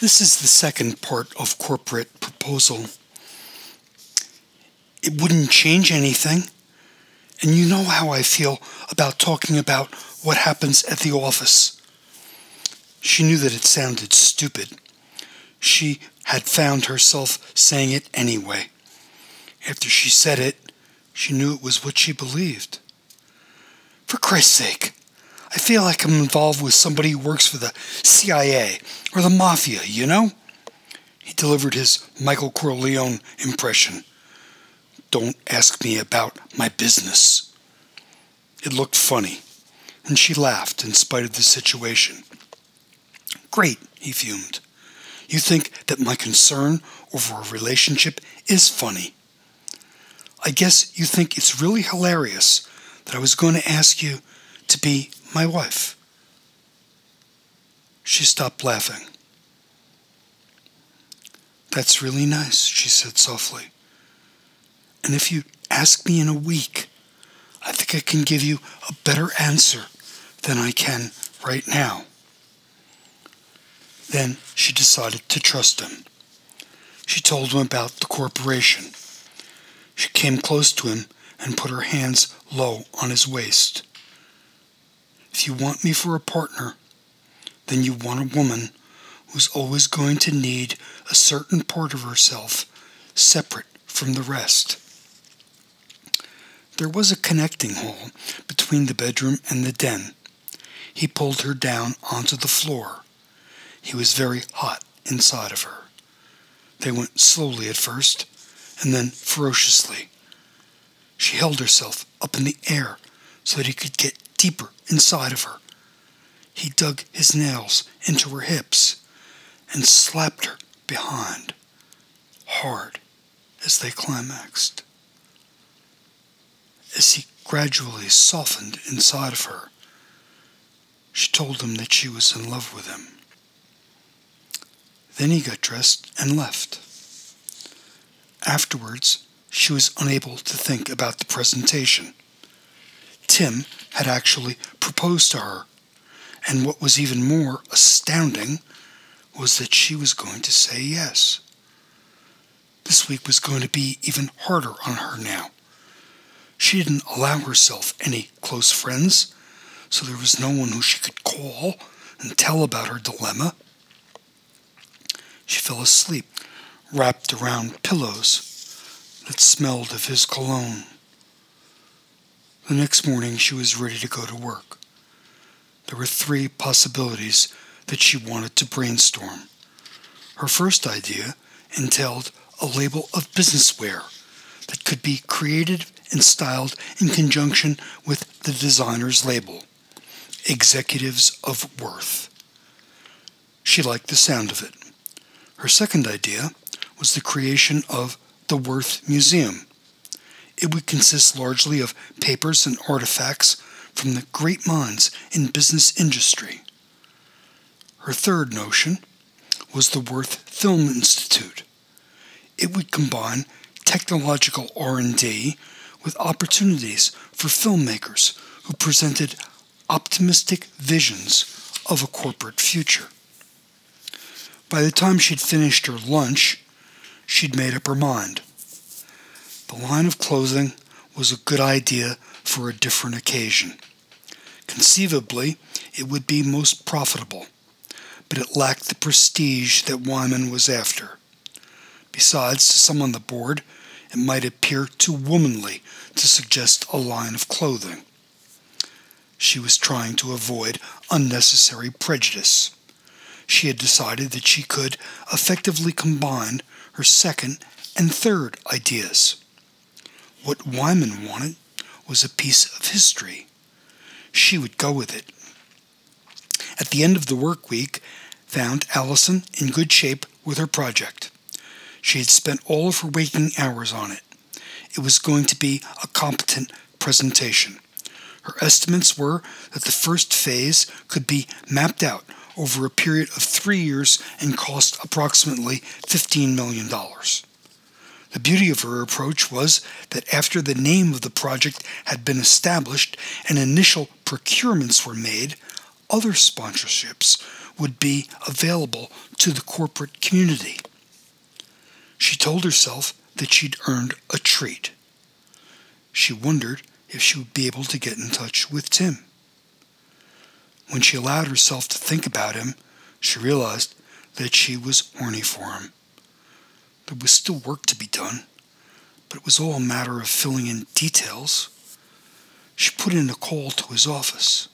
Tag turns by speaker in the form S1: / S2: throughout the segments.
S1: This is the second part of corporate proposal. It wouldn't change anything. And you know how I feel about talking about what happens at the office. She knew that it sounded stupid. She had found herself saying it anyway. After she said it, she knew it was what she believed. For Christ's sake, I feel like I'm involved with somebody who works for the CIA or the Mafia, you know? He delivered his Michael Corleone impression. Don't ask me about my business. It looked funny, and she laughed in spite of the situation. Great, he fumed. You think that my concern over a relationship is funny. I guess you think it's really hilarious that I was going to ask you to be my wife. She stopped laughing. That's really nice, she said softly. And if you ask me in a week, I think I can give you a better answer than I can right now. Then she decided to trust him. She told him about the corporation. She came close to him and put her hands low on his waist. If you want me for a partner, then you want a woman who's always going to need a certain part of herself separate from the rest. There was a connecting hole between the bedroom and the den. He pulled her down onto the floor. He was very hot inside of her. They went slowly at first, and then ferociously. She held herself up in the air so that he could get deeper inside of her. He dug his nails into her hips and slapped her behind, hard as they climaxed. As he gradually softened inside of her, she told him that she was in love with him. Then he got dressed and left. Afterwards, she was unable to think about the presentation. Tim had actually proposed to her, and what was even more astounding was that she was going to say yes. This week was going to be even harder on her now. She didn't allow herself any close friends, so there was no one who she could call and tell about her dilemma. She fell asleep, wrapped around pillows that smelled of his cologne. The next morning she was ready to go to work. There were 3 possibilities that she wanted to brainstorm. Her first idea entailed a label of businesswear that could be created and styled in conjunction with the designer's label, Executives of Worth. She liked the sound of it. Her second idea was the creation of the Worth Museum. It would consist largely of papers and artifacts from the great minds in business industry. Her third notion was the Worth Film Institute. It would combine technological R&D with opportunities for filmmakers who presented optimistic visions of a corporate future. By the time she'd finished her lunch, she'd made up her mind. The line of clothing was a good idea for a different occasion. Conceivably, it would be most profitable, but it lacked the prestige that Wyman was after. Besides, to some on the board, it might appear too womanly to suggest a line of clothing. She was trying to avoid unnecessary prejudice. She had decided that she could effectively combine her second and third ideas. What Wyman wanted was a piece of history. She would go with it. At the end of the work week, found Allison in good shape with her project. She had spent all of her waking hours on it. It was going to be a competent presentation. Her estimates were that the first phase could be mapped out over a period of 3 years and cost approximately $15 million. The beauty of her approach was that after the name of the project had been established and initial procurements were made, other sponsorships would be available to the corporate community. She told herself that she'd earned a treat. She wondered if she would be able to get in touch with Tim. When she allowed herself to think about him, she realized that she was horny for him. There was still work to be done, but it was all a matter of filling in details. She put in a call to his office.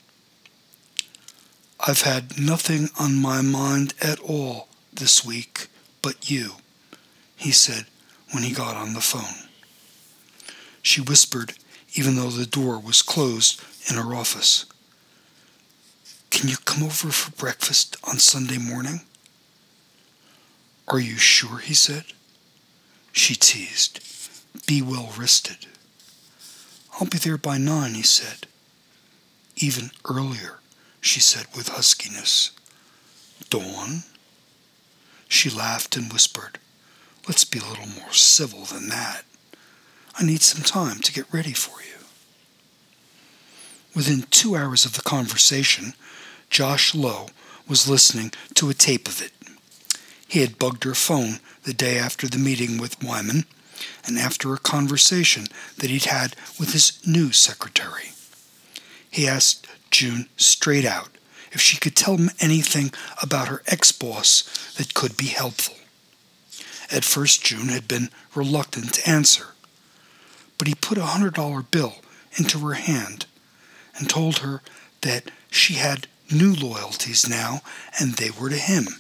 S1: "I've had nothing on my mind at all this week but you," he said when he got on the phone. She whispered, even though the door was closed in her office, "Can you come over for breakfast on Sunday morning?" "Are you sure?" he said. She teased, "Be well rested." "I'll be there by 9, he said. "Even earlier," she said with huskiness. "Dawn?" She laughed and whispered, "Let's be a little more civil than that. I need some time to get ready for you." Within 2 hours of the conversation, Josh Lowe was listening to a tape of it. He had bugged her phone the day after the meeting with Wyman and after a conversation that he'd had with his new secretary. He asked June straight out if she could tell him anything about her ex-boss that could be helpful. At first, June had been reluctant to answer, but he put a $100 bill into her hand and told her that she had new loyalties now, and they were to him.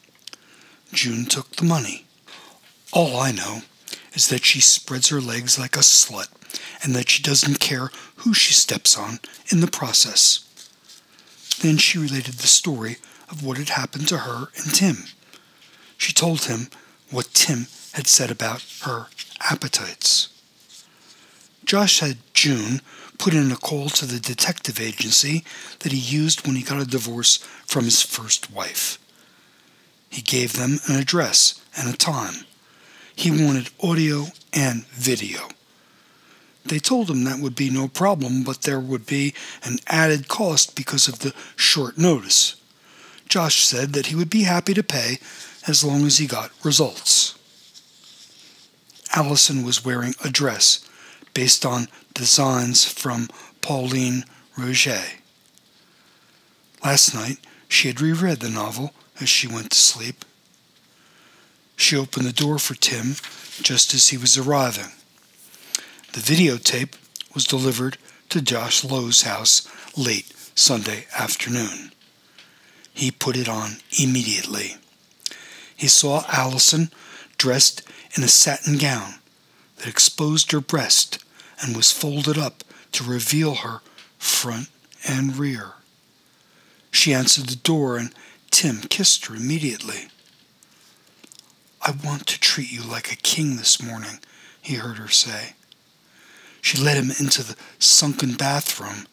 S1: June took the money. "All I know is that she spreads her legs like a slut, and that she doesn't care who she steps on in the process." Then she related the story of what had happened to her and Tim. She told him what Tim had said about her appetites. Josh had June put in a call to the detective agency that he used when he got a divorce from his first wife. He gave them an address and a time. He wanted audio and video. They told him that would be no problem, but there would be an added cost because of the short notice. Josh said that he would be happy to pay as long as he got results. Allison was wearing a dress based on designs from Pauline Roget. Last night, she had reread the novel as she went to sleep. She opened the door for Tim just as he was arriving. The videotape was delivered to Josh Lowe's house late Sunday afternoon. He put it on immediately. He saw Allison dressed in a satin gown that exposed her breast and was folded up to reveal her front and rear. She answered the door and Tim kissed her immediately. "I want to treat you like a king this morning," he heard her say. She led him into the sunken bathroom.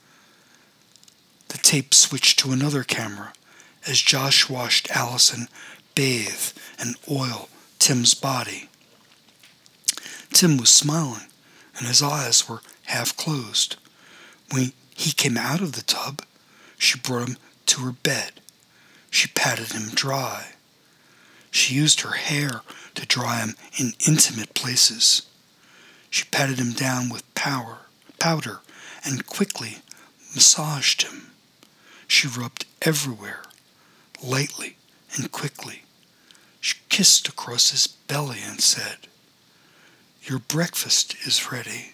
S1: The tape switched to another camera as Josh watched Allison bathe and oil Tim's body. Tim was smiling, and his eyes were half closed. When he came out of the tub, she brought him to her bed. She patted him dry. She used her hair to dry him in intimate places. She patted him down with powder and quickly massaged him. She rubbed everywhere, lightly and quickly. She kissed across his belly and said, "Your breakfast is ready."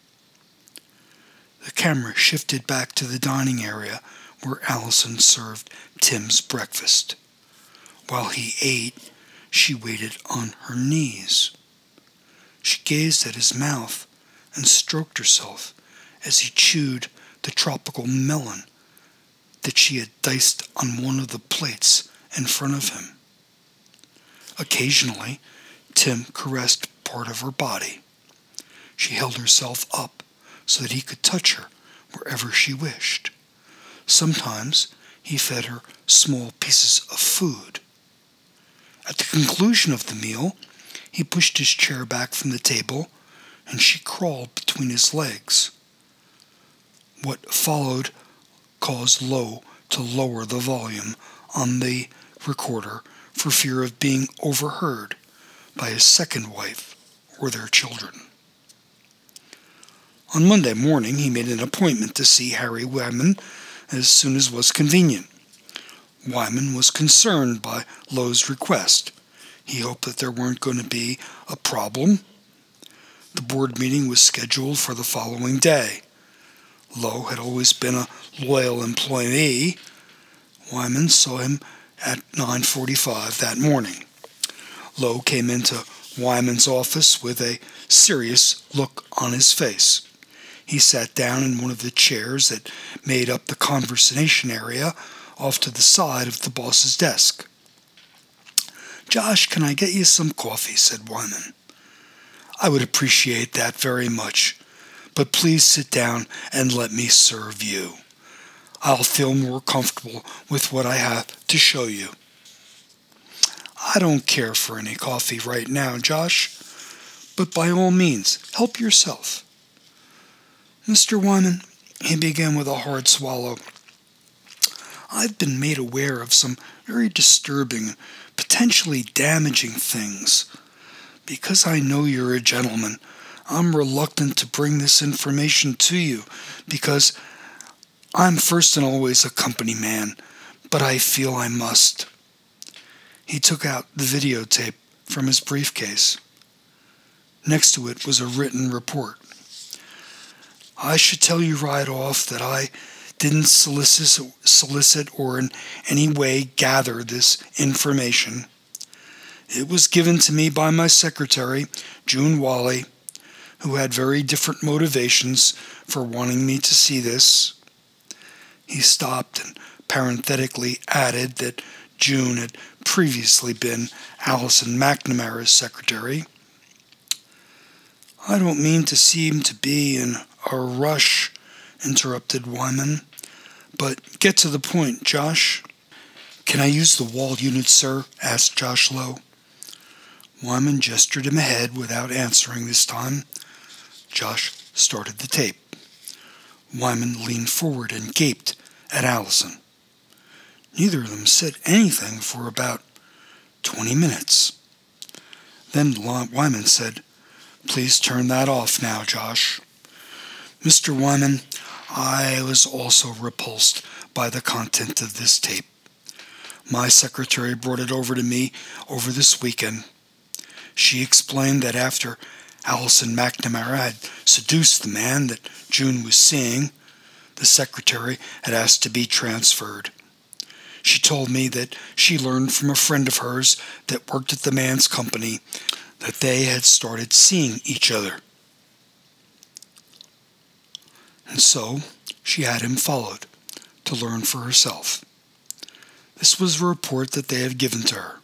S1: The camera shifted back to the dining area where Allison served Tim's breakfast. While he ate, she waited on her knees. She gazed at his mouth and stroked herself as he chewed the tropical melon that she had diced on one of the plates in front of him. Occasionally, Tim caressed part of her body. She held herself up so that he could touch her wherever she wished. Sometimes he fed her small pieces of food. At the conclusion of the meal, he pushed his chair back from the table, and she crawled between his legs. What followed caused Lowe to lower the volume on the recorder for fear of being overheard by his second wife or their children. On Monday morning, he made an appointment to see Harry Wyman as soon as was convenient. Wyman was concerned by Lowe's request. He hoped that there weren't going to be a problem. The board meeting was scheduled for the following day. Lowe had always been a loyal employee. Wyman saw him at 9:45 that morning. Lowe came into Wyman's office with a serious look on his face. He sat down in one of the chairs that made up the conversation area off to the side of the boss's desk. "Josh, can I get you some coffee?" said Wyman. "I would appreciate that very much, but please sit down and let me serve you. I'll feel more comfortable with what I have to show you." "I don't care for any coffee right now, Josh, but by all means, help yourself." "Mr. Wyman," he began with a hard swallow, "I've been made aware of some very disturbing, potentially damaging things. Because I know you're a gentleman, I'm reluctant to bring this information to you, because I'm first and always a company man, but I feel I must." He took out the videotape from his briefcase. Next to it was a written report. "I should tell you right off that I didn't solicit or in any way gather this information. It was given to me by my secretary, June Wally, who had very different motivations for wanting me to see this." He stopped and parenthetically added that June had previously been Allison McNamara's secretary. "I don't mean to seem to be in a rush," interrupted Wyman, "but get to the point, Josh." "Can I use the wall unit, sir?" asked Josh Lowe. Wyman gestured him ahead without answering this time. Josh started the tape. Wyman leaned forward and gaped at Allison. Neither of them said anything for about 20 minutes. Then Wyman said, "Please turn that off now, Josh." "Mr. Wyman, I was also repulsed by the content of this tape. My secretary brought it over to me over this weekend. She explained that after Allison McNamara had seduced the man that June was seeing, the secretary had asked to be transferred. She told me that she learned from a friend of hers that worked at the man's company that they had started seeing each other. And so she had him followed to learn for herself. This was a report that they had given to her."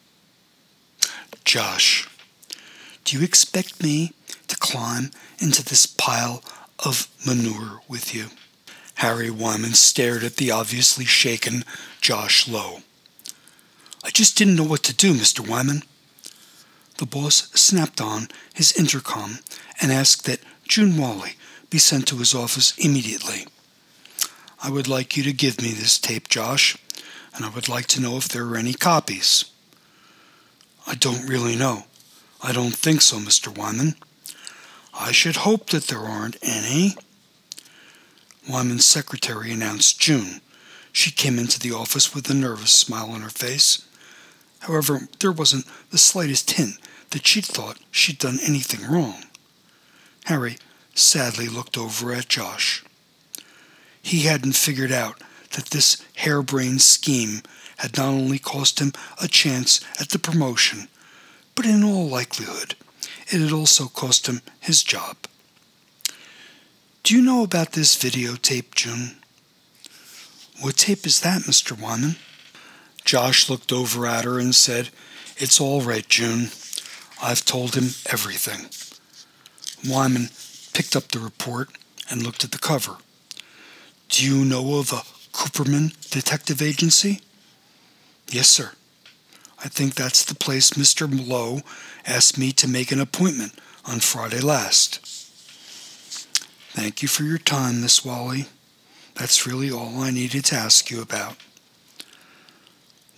S1: "Josh, do you expect me to climb into this pile of manure with you?" Harry Wyman stared at the obviously shaken Josh Lowe. "I just didn't know what to do, Mr. Wyman." The boss snapped on his intercom and asked that June Wally be sent to his office immediately. "I would like you to give me this tape, Josh, and I would like to know if there are any copies." "I don't really know. I don't think so, Mr. Wyman." "I should hope that there aren't any." Wyman's secretary announced June. She came into the office with a nervous smile on her face. However, there wasn't the slightest hint that she'd thought she'd done anything wrong. Harry sadly looked over at Josh. He hadn't figured out that this harebrained scheme had not only cost him a chance at the promotion, but in all likelihood, it had also cost him his job. "Do you know about this videotape, June?" "What tape is that, Mr. Wyman?" Josh looked over at her and said, "It's all right, June. I've told him everything." Wyman picked up the report and looked at the cover. "Do you know of a Cooperman Detective Agency?" "Yes, sir. I think that's the place Mr. Lowe asked me to make an appointment on Friday last." "Thank you for your time, Miss Wally. That's really all I needed to ask you about."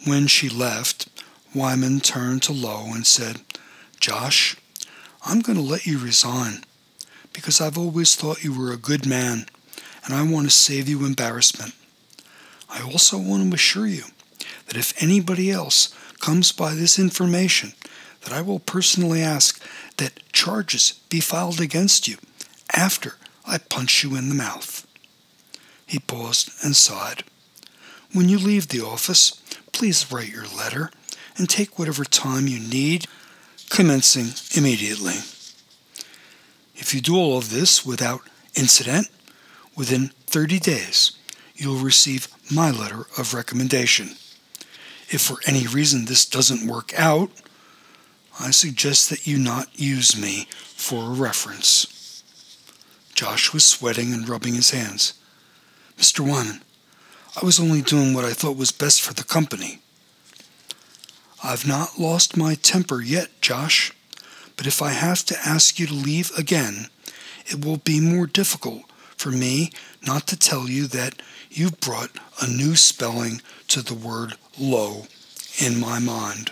S1: When she left, Wyman turned to Lowe and said, "Josh, I'm going to let you resign because I've always thought you were a good man, and I want to save you embarrassment. I also want to assure you that if anybody else comes by this information, that I will personally ask that charges be filed against you after I punch you in the mouth." He paused and sighed. "When you leave the office, please write your letter and take whatever time you need, commencing immediately. If you do all of this without incident, within 30 days, you'll receive my letter of recommendation. If for any reason this doesn't work out, I suggest that you not use me for a reference." Josh was sweating and rubbing his hands. "Mr. Wyman, I was only doing what I thought was best for the company." "I've not lost my temper yet, Josh, but if I have to ask you to leave again, it will be more difficult for me not to tell you that you've brought a new spelling to the word low in my mind."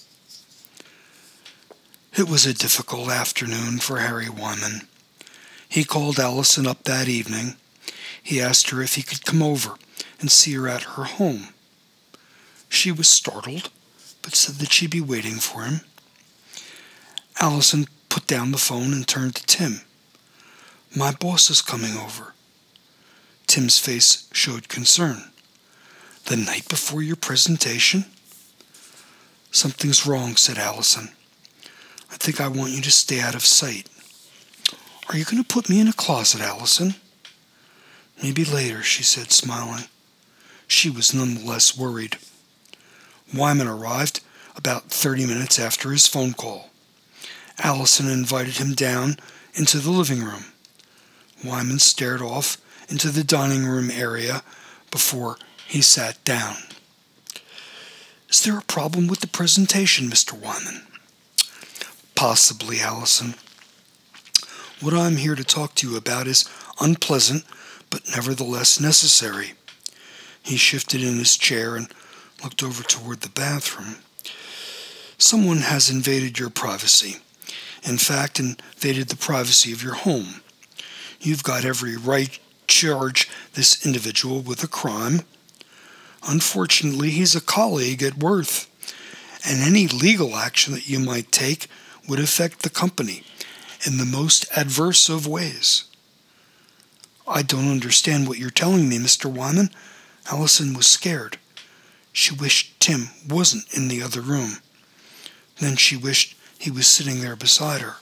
S1: It was a difficult afternoon for Harry Wyman. He called Allison up that evening. He asked her if he could come over and see her at her home. She was startled, but said that she'd be waiting for him. Allison put down the phone and turned to Tim. "My boss is coming over." Tim's face showed concern. "The night before your presentation?" "Something's wrong," said Allison. "I think I want you to stay out of sight." "Are you going to put me in a closet, Allison?" "Maybe later," she said, smiling. She was nonetheless worried. Wyman arrived about 30 minutes after his phone call. Allison invited him down into the living room. Wyman stared off into the dining room area before he sat down. "Is there a problem with the presentation, Mr. Wyman?" "Possibly, Allison. What I'm here to talk to you about is unpleasant, but nevertheless necessary." He shifted in his chair and looked over toward the bathroom. "Someone has invaded your privacy. In fact, invaded the privacy of your home. You've got every right to charge this individual with a crime. Unfortunately, he's a colleague at Worth, and any legal action that you might take would affect the company in the most adverse of ways." "I don't understand what you're telling me, Mr. Wyman." Allison was scared. She wished Tim wasn't in the other room. Then she wished he was sitting there beside her.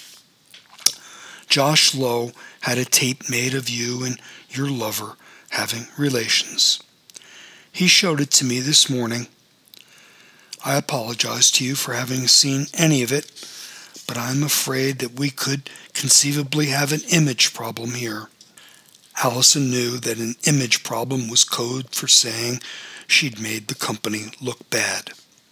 S1: "Josh Lowe had a tape made of you and your lover having relations. He showed it to me this morning. I apologize to you for having seen any of it, but I'm afraid that we could conceivably have an image problem here." Allison knew that an image problem was code for saying she'd made the company look bad.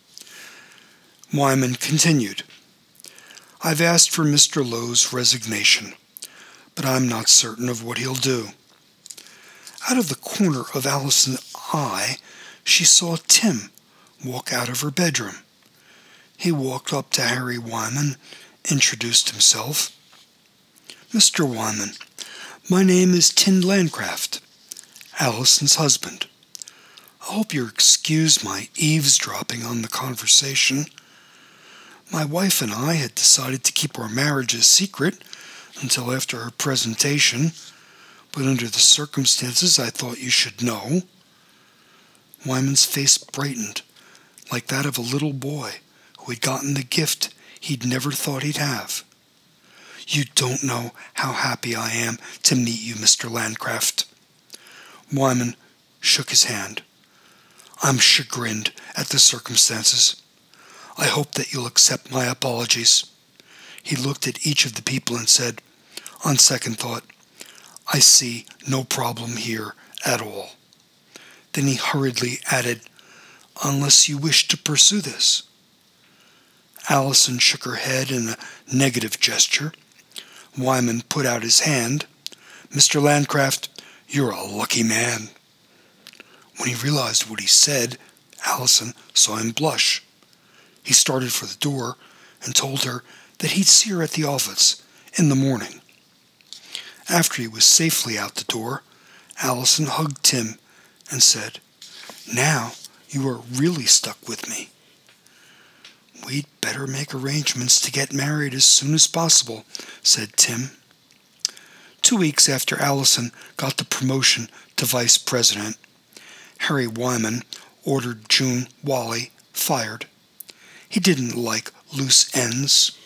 S1: Wyman continued, "I've asked for Mr. Lowe's resignation, but I'm not certain of what he'll do." Out of the corner of Allison's eye, she saw Tim walk out of her bedroom. He walked up to Harry Wyman, introduced himself. "Mr. Wyman, my name is Tim Landcraft, Allison's husband. I hope you'll excuse my eavesdropping on the conversation. My wife and I had decided to keep our marriage a secret until after her presentation, but under the circumstances I thought you should know." Wyman's face brightened, like that of a little boy who had gotten the gift he'd never thought he'd have. "You don't know how happy I am to meet you, Mr. Landcraft." Wyman shook his hand. "I'm chagrined at the circumstances. I hope that you'll accept my apologies." He looked at each of the people and said, "On second thought, I see no problem here at all." Then he hurriedly added, "Unless you wish to pursue this." Allison shook her head in a negative gesture. Wyman put out his hand. "Mr. Landcraft, you're a lucky man." When he realized what he said, Allison saw him blush. He started for the door and told her that he'd see her at the office in the morning. After he was safely out the door, Allison hugged Tim and said, "Now you are really stuck with me." "We'd better make arrangements to get married as soon as possible," said Tim. 2 weeks after Allison got the promotion to vice president, Harry Wyman ordered June Wally fired. He didn't like loose ends.